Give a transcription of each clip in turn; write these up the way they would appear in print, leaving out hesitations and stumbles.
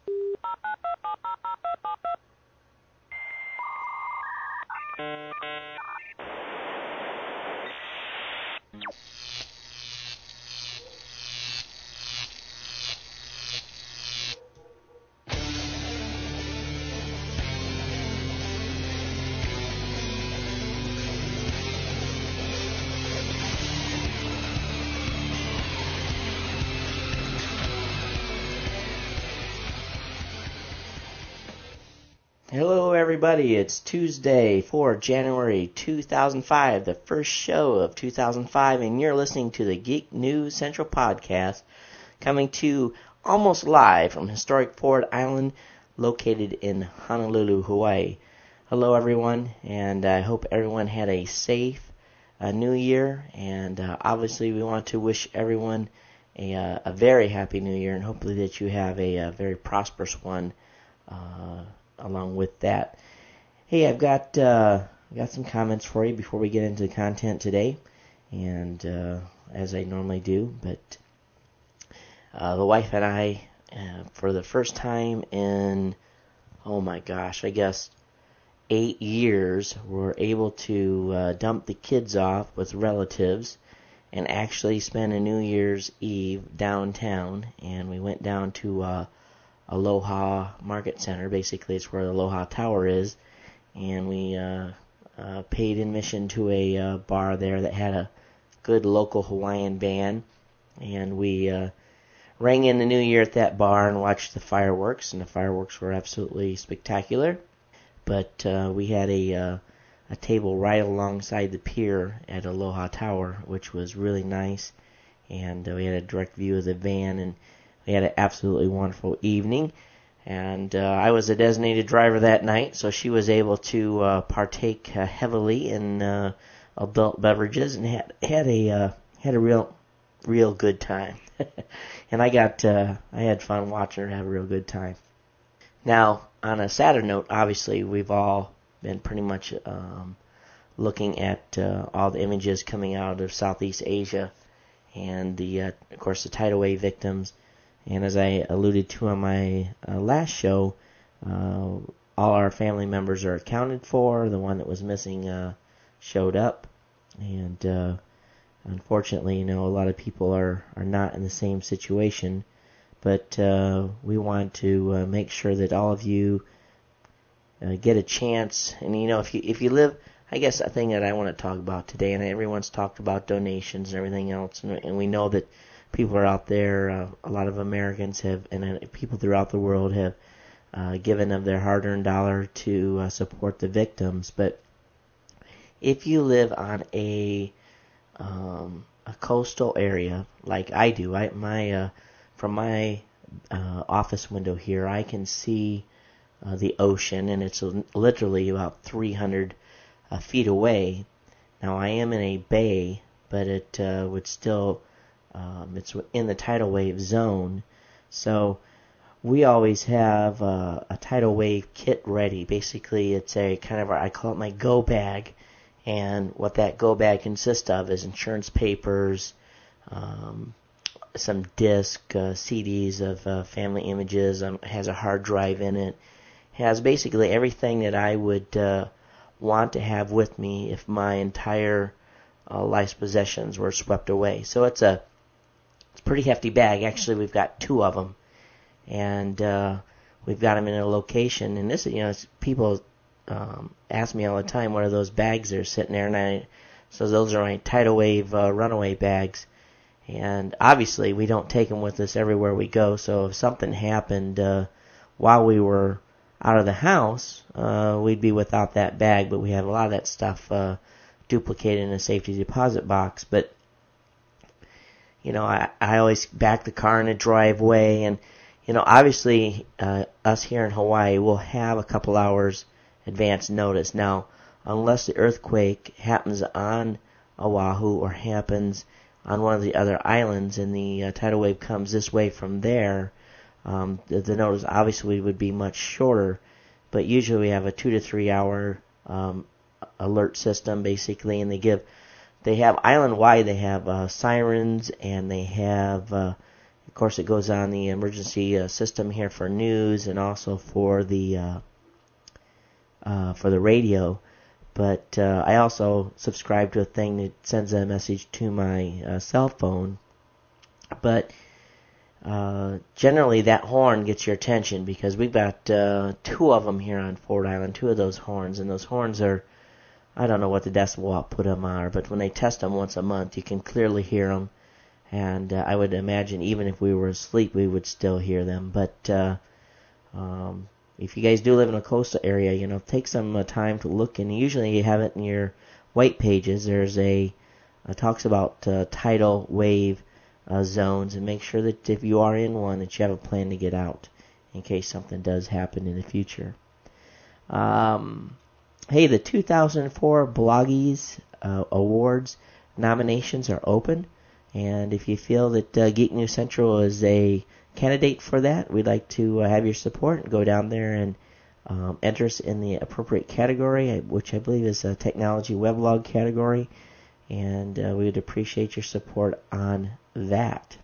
Hello everybody, it's Tuesday for January 2005, the first show of 2005, and you're listening to the Geek News Central podcast, coming to you almost live from historic Ford Island, located in Honolulu, Hawaii. Hello everyone, and I hope everyone had a safe new year, and obviously we want to wish everyone a very happy new year, and hopefully that you have a very prosperous one along with that. Hey, I've got some comments for you before we get into the content today, and as I normally do, but the wife and I, for the first time in, oh my gosh, I guess 8 years, were able to dump the kids off with relatives and actually spend a New Year's Eve downtown, and we went down to Aloha Market Center. Basically, it's where the Aloha Tower is, and we paid admission to a bar there that had a good local Hawaiian band, and we rang in the new year at that bar and watched the fireworks, and the fireworks were absolutely spectacular. But we had a table right alongside the pier at Aloha Tower, which was really nice, and we had a direct view of the van, and we had an absolutely wonderful evening, and I was a designated driver that night, so she was able to partake heavily in adult beverages and had a real good time. And I had fun watching her have a real good time. Now, on a sadder note, obviously we've all been pretty much looking at all the images coming out of Southeast Asia, and of course the tidal wave victims. And as I alluded to on my last show, all our family members are accounted for. The one that was missing showed up. And unfortunately, a lot of people are not in the same situation. But we want to make sure that all of you get a chance. And, if you live, I guess a thing that I want to talk about today, and everyone's talked about donations and everything else, and we know that people are out there, a lot of Americans have, and people throughout the world have given of their hard-earned dollar to support the victims. But if you live on a coastal area like I do, from my office window here, I can see the ocean, and it's literally about 300 feet away. Now, I am in a bay, but it would still... it's in the tidal wave zone, so we always have a tidal wave kit ready. Basically, it's a kind of, I call it my go bag, and what that go bag consists of is insurance papers, some disc CDs of family images, has a hard drive in it, has basically everything that I would want to have with me if my entire life's possessions were swept away. So it's a pretty hefty bag. Actually, we've got two of them, and we've got them in a location. And this, people ask me all the time, what are those bags that are sitting there? And so those are my tidal wave runaway bags. And obviously, we don't take them with us everywhere we go. So if something happened while we were out of the house, we'd be without that bag. But we have a lot of that stuff duplicated in a safety deposit box. But I always back the car in a driveway, and, obviously, us here in Hawaii will have a couple hours advance notice. Now, unless the earthquake happens on Oahu or happens on one of the other islands and the tidal wave comes this way from there, the notice obviously would be much shorter, but usually we have a 2 to 3 hour alert system, basically, and they have island-wide, they have sirens, and they have Of course, it goes on the emergency system here for news and also for the radio. But I also subscribe to a thing that sends a message to my cell phone. But generally, that horn gets your attention because we've got 2 of them here on Ford Island, 2 of those horns, and those horns are, I don't know what the decibel output of them are, but when they test them once a month, you can clearly hear them. And I would imagine even if we were asleep, we would still hear them. But if you guys do live in a coastal area, take some time to look. And usually you have it in your white pages. There's talks about tidal wave zones, and make sure that if you are in one, that you have a plan to get out in case something does happen in the future. Hey, the 2004 Blogies Awards nominations are open. And if you feel that Geek News Central is a candidate for that, we'd like to have your support and go down there and enter us in the appropriate category, which I believe is a technology weblog category. And we would appreciate your support on that.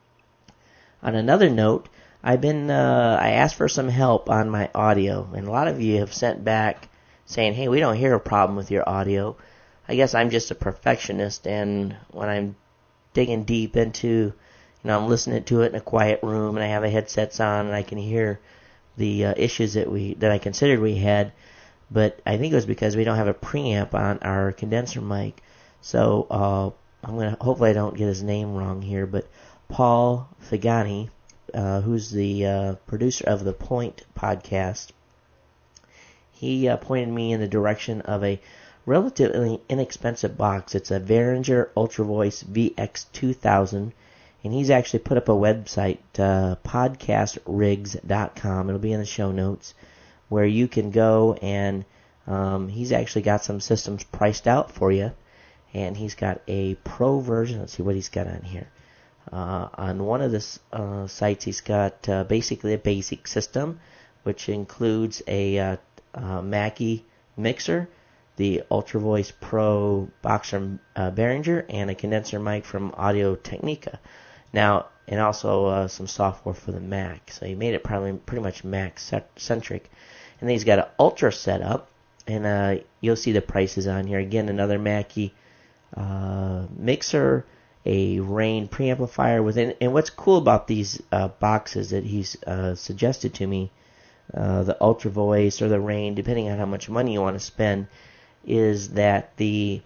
On another note, I asked for some help on my audio, and a lot of you have sent back saying, hey, we don't hear a problem with your audio. I guess I'm just a perfectionist, and when I'm digging deep into, I'm listening to it in a quiet room, and I have the headsets on, and I can hear the issues that I considered we had. But I think it was because we don't have a preamp on our condenser mic. So hopefully I don't get his name wrong here, but Paul Fagani, who's the producer of the Point podcast, he pointed me in the direction of a relatively inexpensive box. It's a Behringer UltraVoice VX2000, and he's actually put up a website, podcastrigs.com. It'll be in the show notes, where you can go and he's actually got some systems priced out for you, and he's got a pro version. Let's see what he's got on here. On one of the sites, he's got basically a basic system, which includes a Mackie mixer, the UltraVoice Pro box from Behringer, and a condenser mic from Audio Technica. Now, and also some software for the Mac. So he made it pretty much Mac-centric. And then he's got an Ultra setup, and you'll see the prices on here. Again, another Mackie mixer, a Rane preamplifier within. And what's cool about these boxes that he's suggested to me, the UltraVoice or the Rane, depending on how much money you want to spend, is that the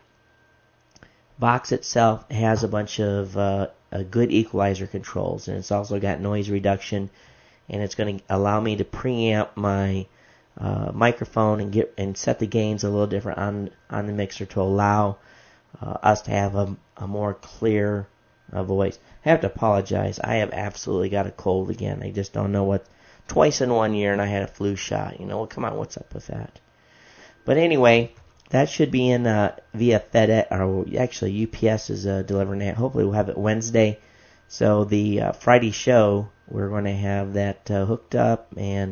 box itself has a bunch of a good equalizer controls, and it's also got noise reduction, and it's going to allow me to preamp my microphone and set the gains a little different on the mixer to allow us to have a more clear voice. I have to apologize. I have absolutely got a cold again. I just don't know what. Twice in 1 year, and I had a flu shot. Come on, what's up with that? But anyway, that should be in via FedEx, or actually UPS is delivering that. Hopefully we'll have it Wednesday. So the Friday show, we're going to have that hooked up, and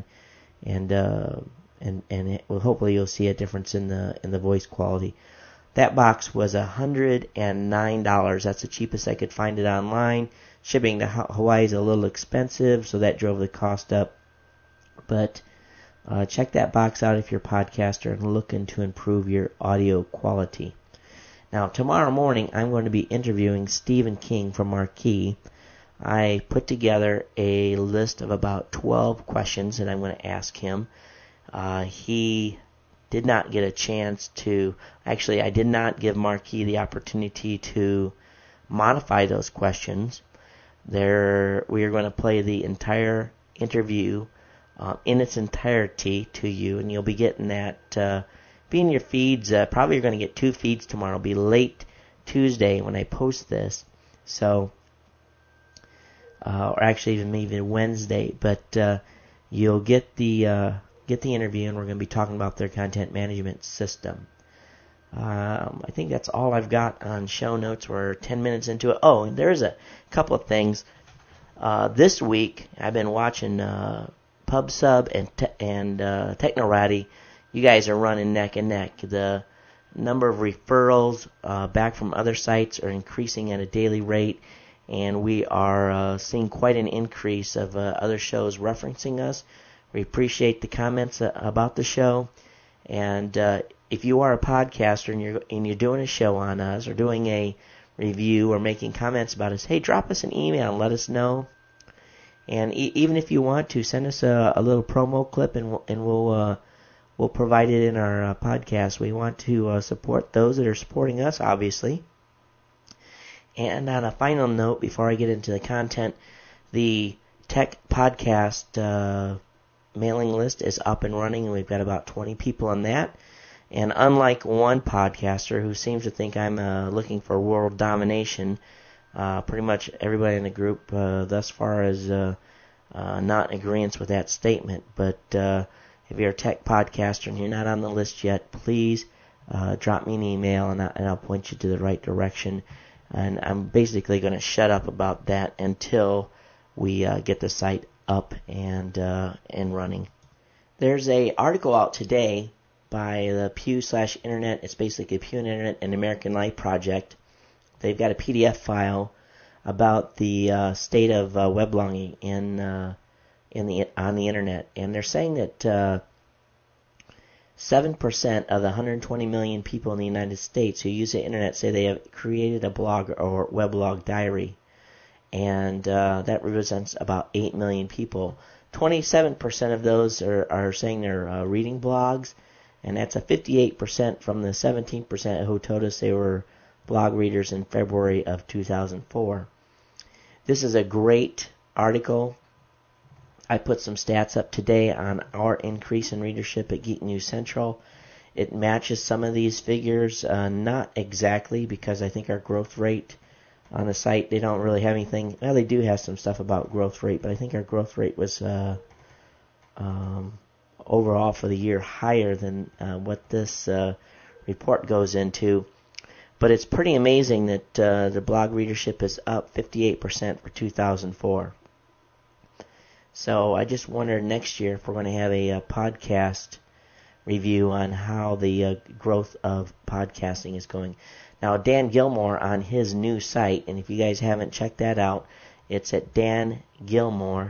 hopefully you'll see a difference in the voice quality. That box was $109. That's the cheapest I could find it online. Shipping to Hawaii is a little expensive, so that drove the cost up. But check that box out if you're a podcaster and looking to improve your audio quality. Now, tomorrow morning, I'm going to be interviewing Stephen King from Marquee. I put together a list of about 12 questions that I'm going to ask him. He did not get a chance to. Actually, I did not give Marquee the opportunity to modify those questions. We are going to play the entire interview in its entirety to you, and you'll be getting that. Be in your feeds. Probably you're going to get 2 feeds tomorrow. It'll be late Tuesday when I post this. So, or actually even maybe Wednesday. But you'll get the interview, and we're going to be talking about their content management system. I think that's all I've got on show notes. We're 10 minutes into it. Oh, and there's a couple of things. This week, I've been watching PubSub and Technorati. You guys are running neck and neck. The number of referrals back from other sites are increasing at a daily rate, and we are seeing quite an increase of other shows referencing us. We appreciate the comments about the show, and if you are a podcaster and you're doing a show on us or doing a review or making comments about us, hey, drop us an email and let us know. And even if you want to, send us a little promo clip, and we'll provide it in our podcast. We want to support those that are supporting us, obviously. And on a final note, before I get into the content, the Tech Podcast mailing list is up and running, and we've got about 20 people on that. And unlike one podcaster who seems to think I'm looking for world domination, pretty much everybody in the group thus far is not in agreement with that statement. But if you're a tech podcaster and you're not on the list yet, please drop me an email and I'll point you to the right direction. And I'm basically going to shut up about that until we get the site up and running. There's a article out today by the Pew/Internet. It's basically Pew and Internet and American Life Project. They've got a PDF file about the state of weblogging on the internet, and they're saying that 7% of the 120 million people in the United States who use the internet say they have created a blog or weblog diary, and that represents about 8 million people. 27% of those are saying they're reading blogs, and that's a 58% from the 17% who told us they were blog readers in February of 2004. This is a great article. I put some stats up today on our increase in readership at Geek News Central. It matches some of these figures, not exactly, because I think our growth rate on the site, they don't really have anything. Well, they do have some stuff about growth rate, but I think our growth rate was overall for the year higher than what this report goes into. But it's pretty amazing that the blog readership is up 58% for 2004. So I just wonder next year if we're going to have a podcast review on how the growth of podcasting is going. Now, Dan Gillmore on his new site, and if you guys haven't checked that out, it's at Dan Gillmore,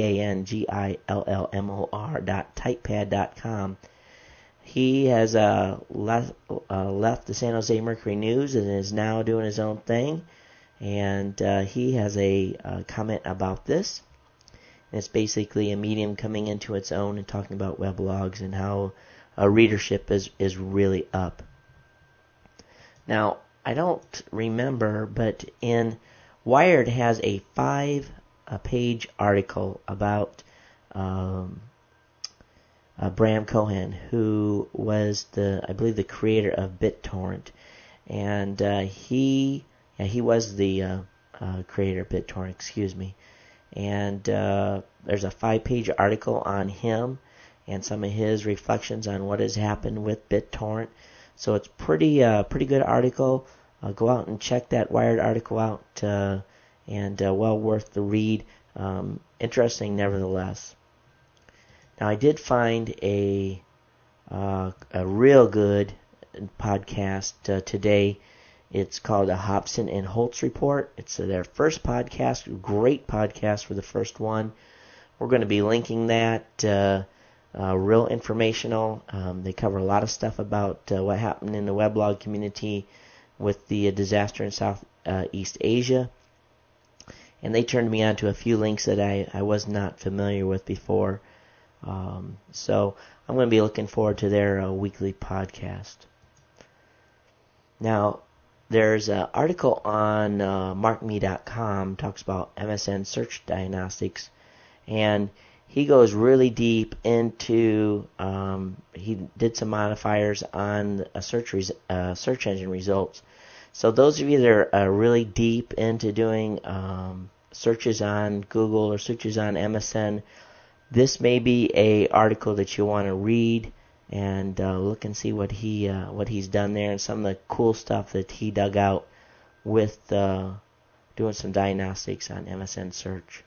DANGILLMOR.typepad.com. He has left the San Jose Mercury News and is now doing his own thing. And he has a comment about this. And it's basically a medium coming into its own and talking about weblogs and how readership is really up. Now, I don't remember, but Wired has a 5-page article about Bram Cohen, who was I believe the creator of BitTorrent, and he was the creator of BitTorrent, excuse me. And there's a 5-page article on him and some of his reflections on what has happened with BitTorrent. So it's pretty good article. Go out and check that Wired article out, and well worth the read. Interesting nevertheless. Now I did find a real good podcast today. It's called the Hobson and Holtz Report. It's their first podcast, great podcast for the first one. We're going to be linking that, real informational. They cover a lot of stuff about what happened in the weblog community with the disaster in Southeast Asia. And they turned me on to a few links that I was not familiar with before. So I'm going to be looking forward to their weekly podcast. Now, there's an article on markme.com, talks about MSN search diagnostics, and he goes really deep into, he did some modifiers on a search engine results. So those of you that are really deep into doing searches on Google or searches on MSN, this may be a article that you want to read and look and see what he's done there and some of the cool stuff that he dug out with doing some diagnostics on MSN search.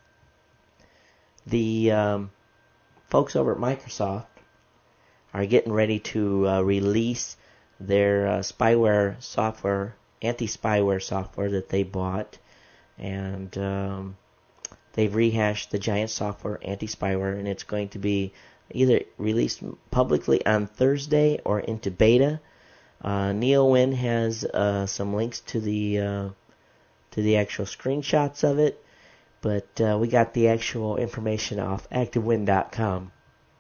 The folks over at Microsoft are getting ready to release their spyware software, anti-spyware software that they bought, and they've rehashed the Giant Software anti-spyware, and it's going to be either released publicly on Thursday or into beta. Neowin has some links to the actual screenshots of it, but we got the actual information off ActiveWin.com.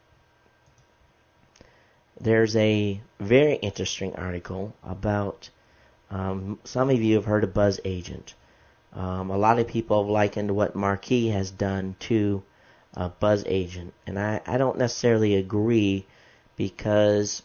There's a very interesting article about some of you have heard of Buzz Agent. A lot of people have likened what Marquee has done to Buzz Agent, and I don't necessarily agree, because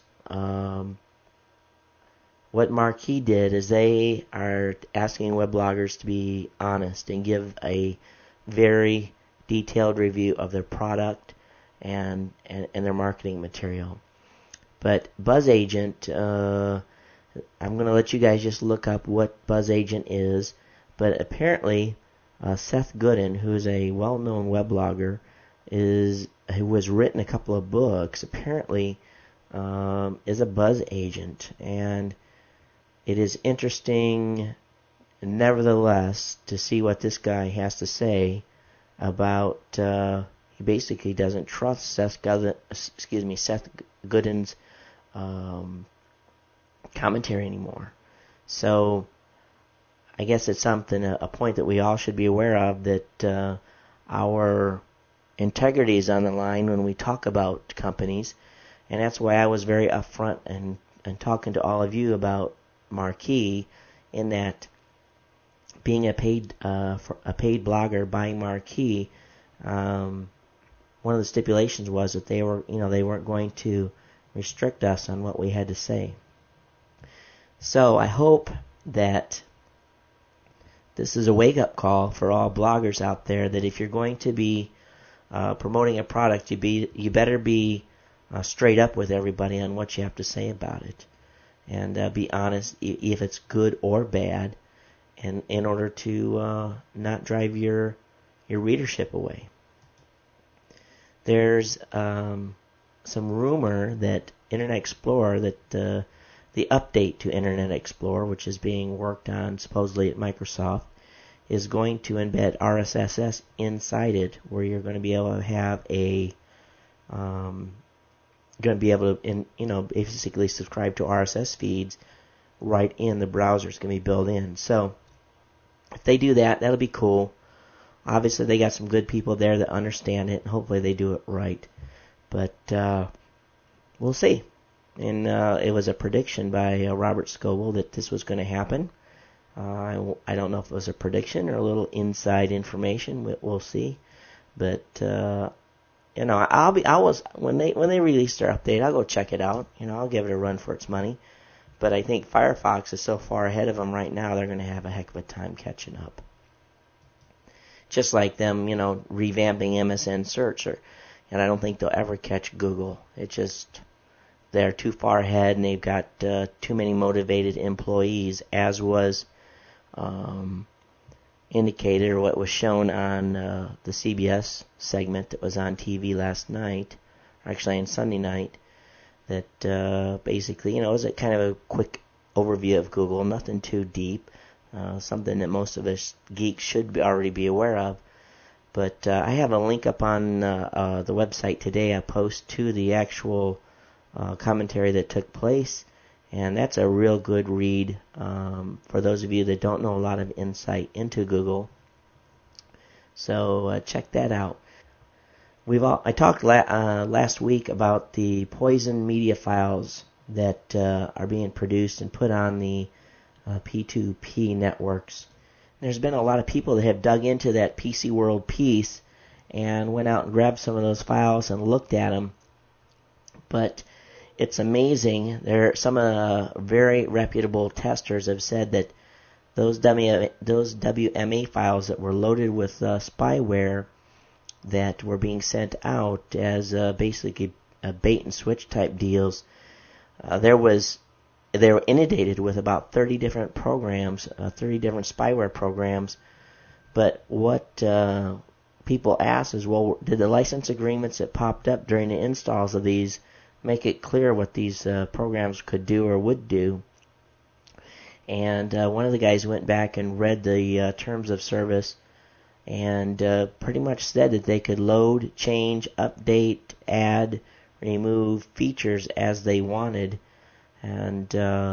what Marquee did is they are asking webloggers to be honest and give a very detailed review of their product and their marketing material. But Buzz Agent, I'm going to let you guys just look up what Buzz Agent is, but apparently Seth Godin, who is a well-known webblogger, who has written a couple of books, apparently is a Buzz Agent, and it is interesting, nevertheless, to see what this guy has to say about. He basically doesn't trust Seth Godin's commentary anymore. So I guess it's a point that we all should be aware of, that our integrity is on the line when we talk about companies, and that's why I was very upfront and talking to all of you about Marquee, in that being a paid blogger buying Marquee, one of the stipulations was that they weren't going to restrict us on what we had to say. So I hope that this is a wake-up call for all bloggers out there, that if you're going to be promoting a product, you better be straight up with everybody on what you have to say about it, and be honest if it's good or bad, and in order to not drive your readership away. There's some rumor that Internet Explorer, that the update to Internet Explorer, which is being worked on supposedly at Microsoft, is going to embed RSS inside it, where you're going to be able to have basically subscribe to RSS feeds right in the browser. It's going to be built in. So if they do that, that'll be cool. Obviously, they got some good people there that understand it, and hopefully they do it right. But we'll see. And it was a prediction by Robert Scoble that this was going to happen. I don't know if it was a prediction or a little inside information. We'll see. But when they release their update, I'll go check it out. I'll give it a run for its money. But I think Firefox is so far ahead of them right now, they're going to have a heck of a time catching up. Just like them, revamping MSN search, and I don't think they'll ever catch Google. It's just they're too far ahead, and they've got too many motivated employees, as was indicated, or what was shown on the CBS segment that was on TV last night, or actually on Sunday night, that basically, it was a kind of a quick overview of Google, nothing too deep, something that most of us geeks should already be aware of. But I have a link up on the website today. I post to the actual commentary that took place, and that's a real good read for those of you that don't know a lot of insight into Google. So check that out. I talked last week about the poison media files that are being produced and put on the P2P networks. There's been a lot of people that have dug into that PC World piece and went out and grabbed some of those files and looked at them. But it's amazing. Some very reputable testers have said that those WMA files that were loaded with spyware that were being sent out as basically bait and switch type deals, they were inundated with about 30 different programs, 30 different spyware programs. But what people ask is, well, did the license agreements that popped up during the installs of these make it clear what these programs could do or would do? And one of the guys went back and read the terms of service and pretty much said that they could load, change, update, add, remove features as they wanted. And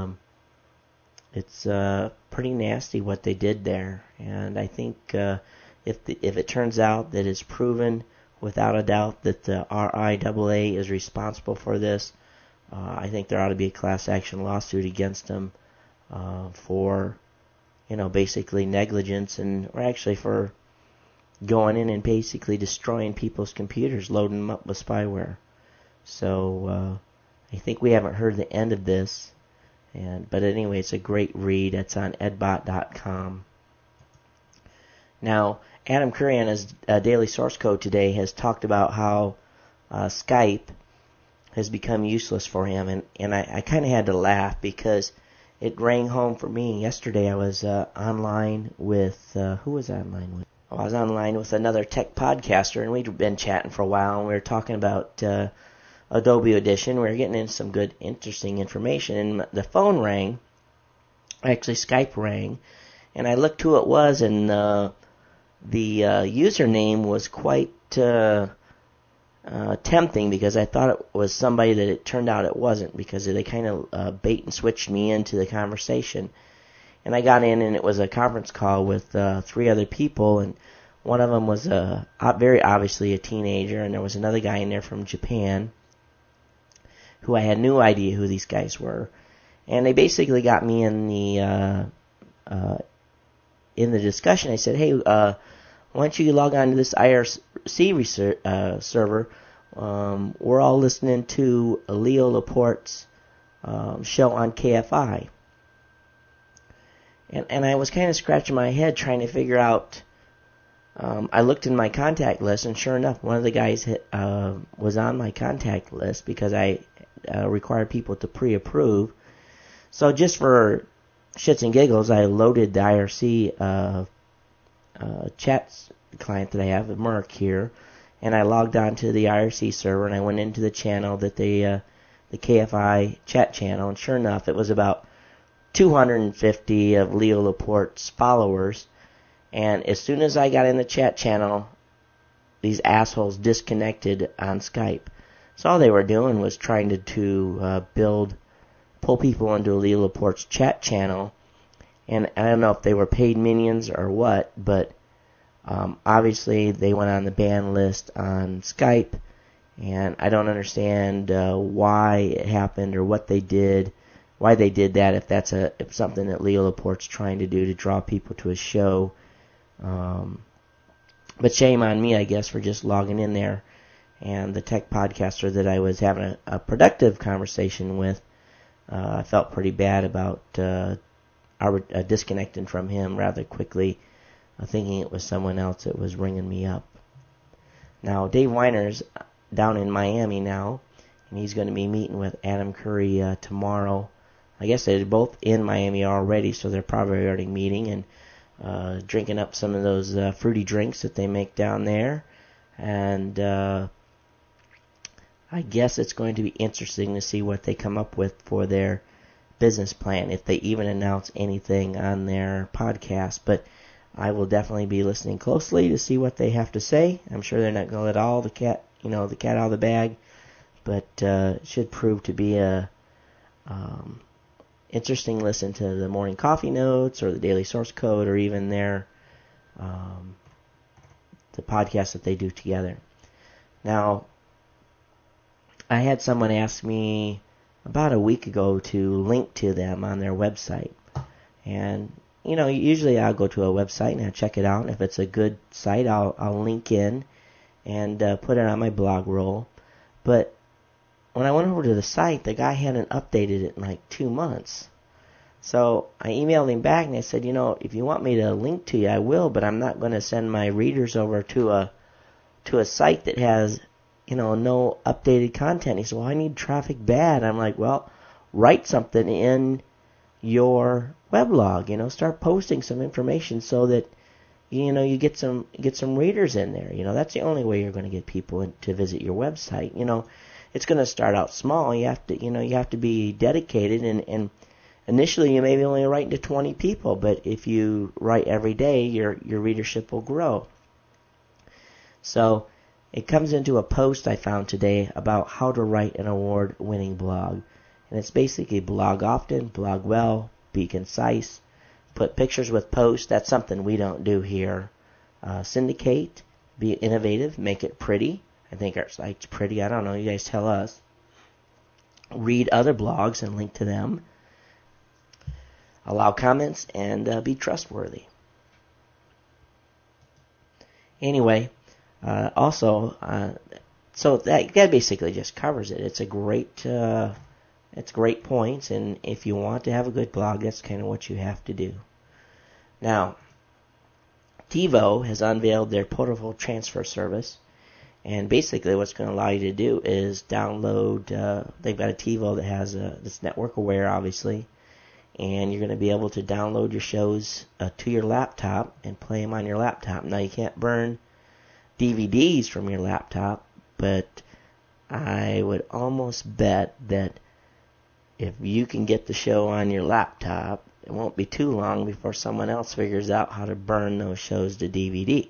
it's pretty nasty what they did there. And I think if it turns out that it's proven without a doubt that the RIAA is responsible for this, I think there ought to be a class action lawsuit against them for, basically negligence, or actually for going in and basically destroying people's computers, loading them up with spyware. So I think we haven't heard the end of this. But anyway, it's a great read. It's on edbot.com. Now, Adam Curry on his daily source code today has talked about how Skype has become useless for him, and I kind of had to laugh because it rang home for me. Yesterday I was online with, who was I online with? I was online with another tech podcaster, and we'd been chatting for a while, and we were talking about Adobe Audition. We were getting into some good, interesting information, and the phone rang. Actually, Skype rang, and I looked who it was, and the username was quite tempting because I thought it was somebody that it turned out it wasn't, because they kind of bait and switched me into the conversation. And I got in, and it was a conference call with 3 other people, and one of them was very obviously a teenager, and there was another guy in there from Japan who I had no idea who these guys were. And they basically got me in the discussion. I said, hey, why don't you log on to this IRC server? We're all listening to Leo Laporte's show on KFI. And I was kind of scratching my head trying to figure out. I looked in my contact list, and sure enough, one of the guys was on my contact list because I required people to pre-approve. So just for shits and giggles, I loaded the IRC chat client that I have at Merck here, and I logged on to the IRC server, and I went into the channel that the KFI chat channel, and sure enough, it was about 250 of Leo Laporte's followers. And as soon as I got in the chat channel, these assholes disconnected on Skype. So all they were doing was trying to pull people into Leo Laporte's chat channel. And I don't know if they were paid minions or what, but obviously they went on the ban list on Skype. And I don't understand why it happened or what they did, why they did that, if that's if something that Leo Laporte's trying to do to draw people to his show. But shame on me, I guess, for just logging in there. And the tech podcaster that I was having a productive conversation with, I felt pretty bad about disconnecting from him rather quickly, thinking it was someone else that was ringing me up. Now, Dave Weiner's down in Miami now, and he's going to be meeting with Adam Curry tomorrow. I guess they're both in Miami already, so they're probably already meeting and drinking up some of those fruity drinks that they make down there. And I guess it's going to be interesting to see what they come up with for their business plan, if they even announce anything on their podcast. But I will definitely be listening closely to see what they have to say. I'm sure they're not going to let all the cat out of the bag, but it should prove to be a interesting listen to the Morning Coffee Notes or the Daily Source Code, or even their the podcast that they do together. Now, I had someone ask me about a week ago to link to them on their website. And, usually I'll go to a website and I'll check it out. And if it's a good site, I'll link in and put it on my blog roll. But when I went over to the site, the guy hadn't updated it in like 2 months. So I emailed him back and I said, if you want me to link to you, I will, but I'm not going to send my readers over to a site that has, no updated content. He said, well, I need traffic bad. I'm like, well, write something in your weblog, start posting some information so that, you get some readers in there. That's the only way you're going to get people to visit your website. It's going to start out small. You have to be dedicated, and initially you may be only writing to 20 people, but if you write every day, your readership will grow. So it comes into a post I found today about how to write an award-winning blog. And it's basically blog often, blog well, be concise, put pictures with posts. That's something we don't do here. Syndicate, be innovative, make it pretty. I think our site's pretty. I don't know. You guys tell us. Read other blogs and link to them. Allow comments and be trustworthy. Anyway, so that basically just covers it. It's great points, and if you want to have a good blog, that's kind of what you have to do. Now, TiVo has unveiled their portable transfer service, and basically what's going to allow you to do is download, they've got a TiVo that has that's network aware, obviously, and you're going to be able to download your shows to your laptop and play them on your laptop. Now, you can't burn DVDs from your laptop, but I would almost bet that if you can get the show on your laptop, it won't be too long before someone else figures out how to burn those shows to DVD.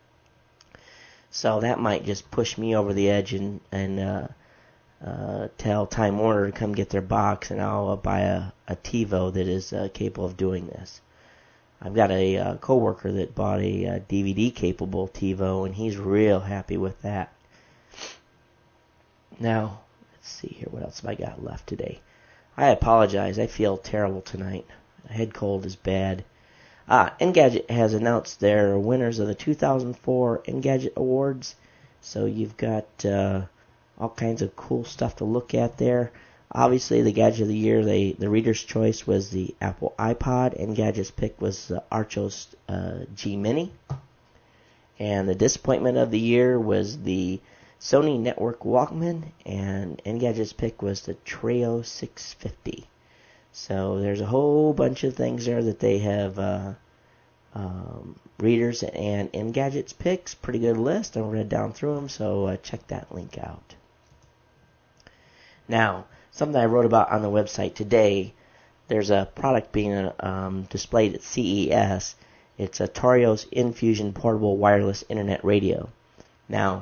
So that might just push me over the edge and tell Time Warner to come get their box, and I'll buy a TiVo that is capable of doing this. I've got a coworker that bought a DVD-capable TiVo, and he's real happy with that. Now, let's see here. What else have I got left today? I apologize. I feel terrible tonight. Head cold is bad. Engadget has announced their winners of the 2004 Engadget Awards. So you've got all kinds of cool stuff to look at there. Obviously, the Gadget of the Year, the Reader's Choice was the Apple iPod. Engadget's pick was the Archos G Mini. And the Disappointment of the Year was the Sony Network Walkman. And Engadget's pick was the Treo 650. So there's a whole bunch of things there that they have readers and Engadget's picks. Pretty good list. I read down through them, so check that link out. Now, something I wrote about on the website today, there's a product being displayed at CES. It's a Torios Infusion Portable Wireless Internet Radio. Now,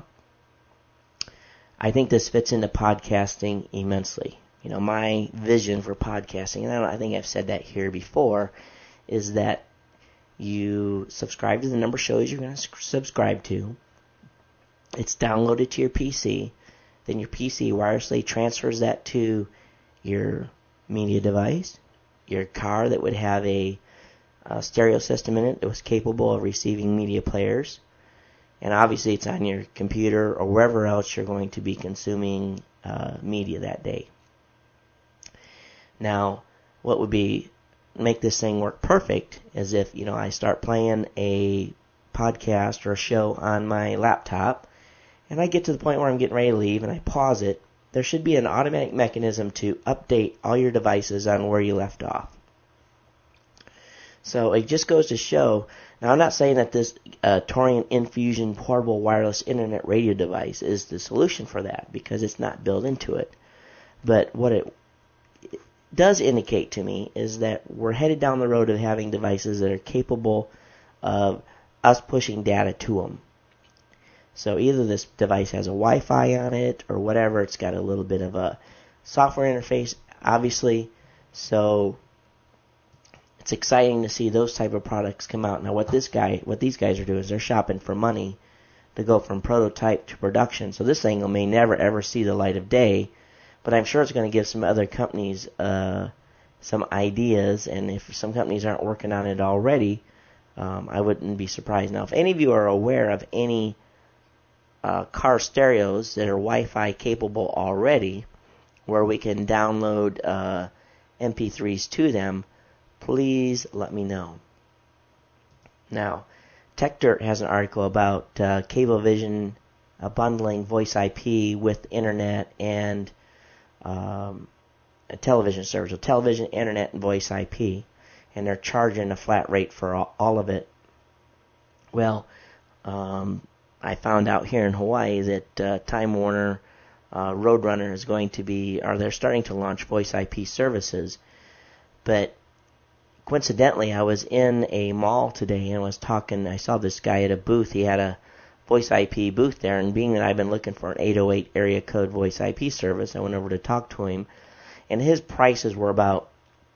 I think this fits into podcasting immensely. You know, my vision for podcasting, and I think I've said that here before, is that you subscribe to the number of shows you're going to subscribe to. It's downloaded to your PC. Then your PC wirelessly transfers that to your media device, your car that would have a stereo system in it that was capable of receiving media players, and obviously it's on your computer or wherever else you're going to be consuming media that day. Now, what would make this thing work perfect is if, I start playing a podcast or a show on my laptop, and I get to the point where I'm getting ready to leave and I pause it, there should be an automatic mechanism to update all your devices on where you left off. So it just goes to show, now I'm not saying that this Torios Infusion Portable Wireless Internet Radio device is the solution for that, because it's not built into it. But what it does indicate to me is that we're headed down the road of having devices that are capable of us pushing data to them. So either this device has a Wi-Fi on it or whatever. It's got a little bit of a software interface, obviously. So it's exciting to see those type of products come out. Now what these guys are doing is they're shopping for money to go from prototype to production. So this thing may never ever see the light of day, but I'm sure it's going to give some other companies some ideas. And if some companies aren't working on it already, I wouldn't be surprised. Now, if any of you are aware of any car stereos that are Wi-Fi capable already, where we can download MP3s to them, please let me know. Now, TechDirt has an article about Cablevision bundling voice IP with internet and a television service. So television, internet, and voice IP, and they're charging a flat rate for all of it. Well, I found out here in Hawaii that Time Warner Roadrunner is going to be, or they're starting to launch voice IP services. But coincidentally, I was in a mall today and I saw this guy at a booth. He had a voice IP booth there, and being that I've been looking for an 808 area code voice IP service, I went over to talk to him, and his prices were about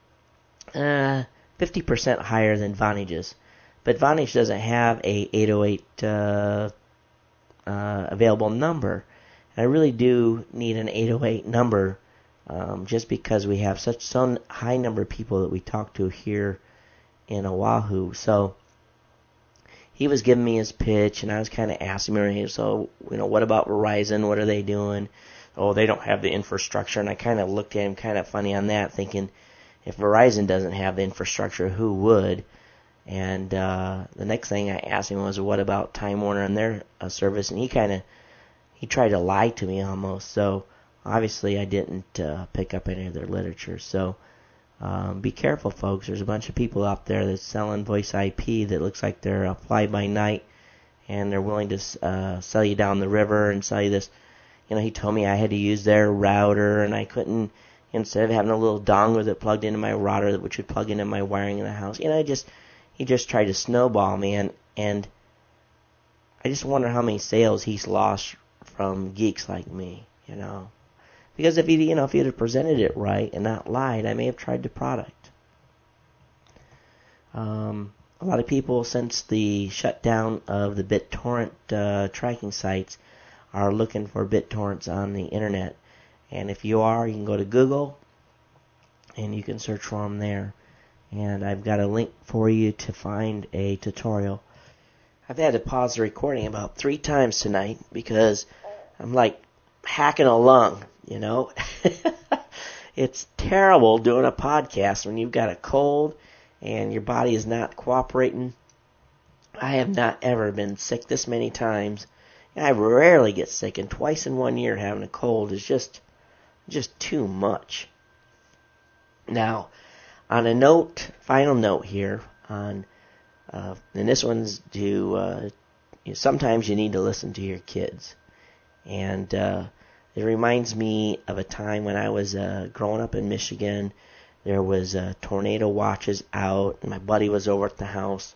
50% higher than Vonage's. But Vonage doesn't have a 808 available number. And I really do need an 808 number, just because we have such high number of people that we talk to here in Oahu. So he was giving me his pitch, and I was kind of asking him, so, what about Verizon? What are they doing? Oh, they don't have the infrastructure. And I kind of looked at him kind of funny on that, thinking, if Verizon doesn't have the infrastructure, who would? And the next thing I asked him was, what about Time Warner and their service? And he tried to lie to me almost. So obviously I didn't pick up any of their literature. So be careful, folks. There's a bunch of people out there that's selling voice IP that looks like they're fly-by-night, and they're willing to sell you down the river and sell you this. He told me I had to use their router, and I couldn't, instead of having a little dongle that plugged into my router, which would plug into my wiring in the house. He just tried to snowball me, and I just wonder how many sales he's lost from geeks like me, Because if he had presented it right and not lied, I may have tried the product. A lot of people, since the shutdown of the BitTorrent tracking sites, are looking for BitTorrents on the internet. And if you are, you can go to Google and you can search for them there. And I've got a link for you to find a tutorial. I've had to pause the recording about 3 times tonight because I'm like hacking a lung, It's terrible doing a podcast when you've got a cold and your body is not cooperating. I have not ever been sick this many times. And I rarely get sick, and twice in 1 year having a cold is just too much. Now, on a final note here, and this one's sometimes you need to listen to your kids. And it reminds me of a time when I was growing up in Michigan. There was tornado watches out, and my buddy was over at the house.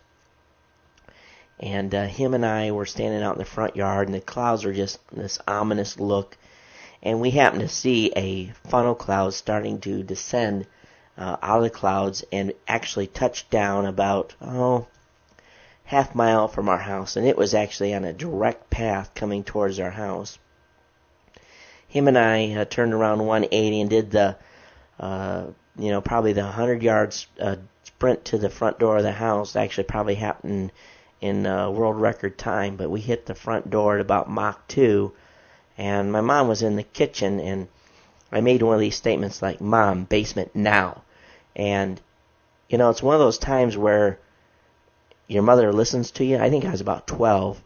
And him and I were standing out in the front yard, and the clouds were just this ominous look. And we happened to see a funnel cloud starting to descend out of the clouds and actually touch down about half mile from our house, and it was actually on a direct path coming towards our house. Him and I turned around 180 and did the probably the 100 yards sprint to the front door of the house. Actually probably happened in world record time, but we hit the front door at about Mach 2, and my mom was in the kitchen, and I made one of these statements like, "Mom, basement now." And, it's one of those times where your mother listens to you. I think I was about 12.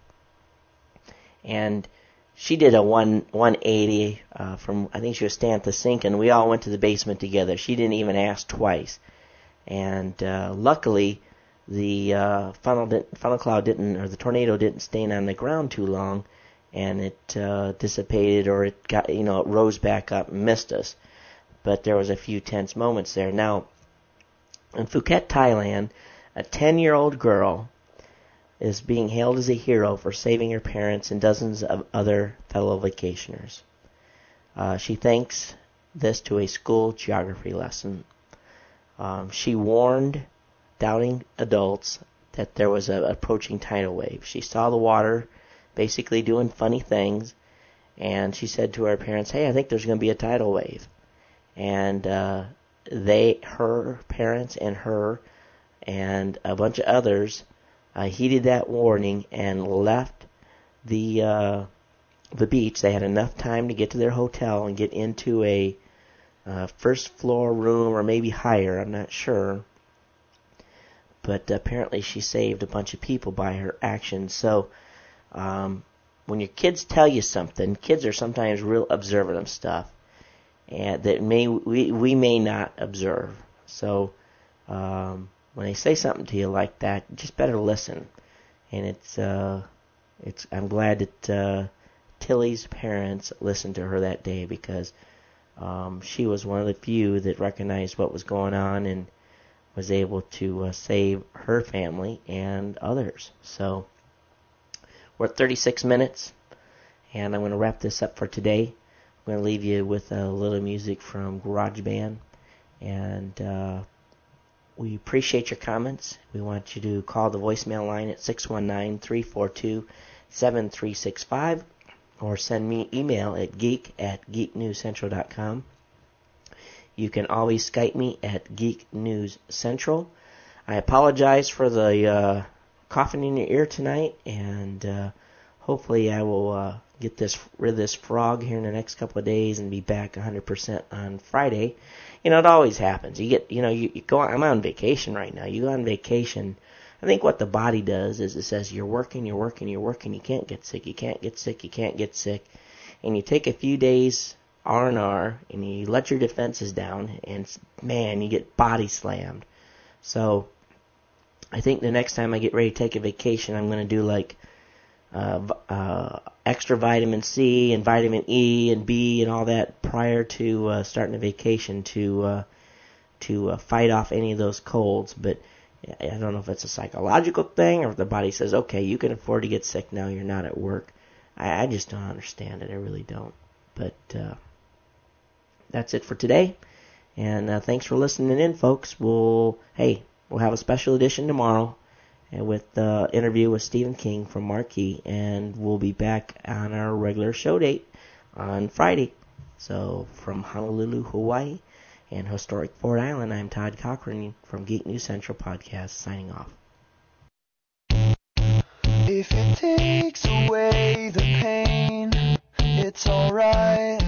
And she did a 180 from, I think she was standing at the sink, and we all went to the basement together. She didn't even ask twice. And luckily, the funnel cloud didn't, or the tornado didn't stay on the ground too long, and it dissipated, or it got, it rose back up and missed us. But there was a few tense moments there. Now, in Phuket, Thailand, a 10-year-old girl is being hailed as a hero for saving her parents and dozens of other fellow vacationers. She thanks this to a school geography lesson. She warned doubting adults that there was an approaching tidal wave. She saw the water basically doing funny things, and she said to her parents, "Hey, I think there's going to be a tidal wave." And her parents and her and a bunch of others heeded that warning and left the beach. They had enough time to get to their hotel and get into a first floor room, or maybe higher, I'm not sure. But apparently she saved a bunch of people by her actions. So when your kids tell you something, kids are sometimes real observant of stuff, and that we may not observe. So when they say something to you like that, you just better listen. And I'm glad that Tilly's parents listened to her that day, because she was one of the few that recognized what was going on, and was able to save her family and others. So we're at 36 minutes, and I'm going to wrap this up for today. I'm going to leave you with a little music from GarageBand, and we appreciate your comments. We want you to call the voicemail line at 619-342-7365 or send me email at geek@geeknewscentral.com. You can always Skype me at Geek News Central. I apologize for the coughing in your ear tonight, and hopefully I will get rid of this frog here in the next couple of days and be back 100% on Friday. It always happens. You go on, I'm on vacation right now. You go on vacation. I think what the body does is it says you're working. You can't get sick. And you take a few days R&R and you let your defenses down, and man, you get body slammed. So I think the next time I get ready to take a vacation, I'm going to do like extra vitamin C and vitamin E and B and all that prior to starting a vacation to fight off any of those colds. But I don't know if it's a psychological thing or if the body says, okay, you can afford to get sick now, you're not at work. I just don't understand it. I really don't. But that's it for today. And thanks for listening in, folks. We'll have a special edition tomorrow with the interview with Stephen King from Marquee, and we'll be back on our regular show date on Friday. So from Honolulu, Hawaii, and historic Ford Island, I'm Todd Cochran from Geek News Central Podcast, signing off. If it takes away the pain, it's alright.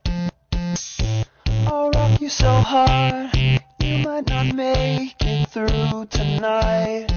I'll rock you so hard, you might not make it through tonight.